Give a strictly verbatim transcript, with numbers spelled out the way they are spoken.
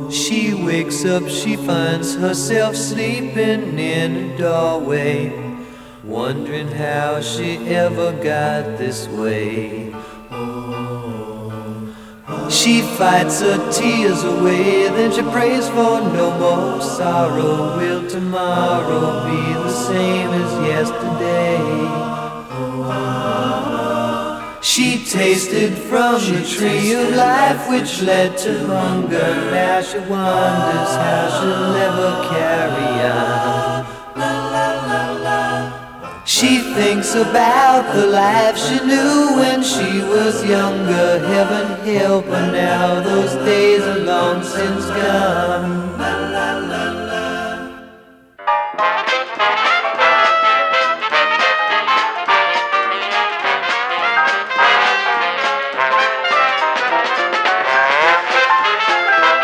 She wakes up, she finds herself sleeping in a doorway, wondering how she ever got this way. She fights her tears away, then she prays for no more sorrow. Will tomorrow be the same as yesterday? She tasted from the tree of life which led to hunger. Now she wonders how she'll ever carry on. She thinks about the life she knew when she was younger. Heaven help her now, those days are long since gone.